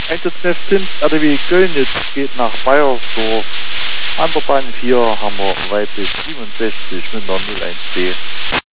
Einsatzknecht 5 RDW Kölnitz geht nach Bayersdorf. An der Bahn 4 haben wir weiblich 67 mit der 01B.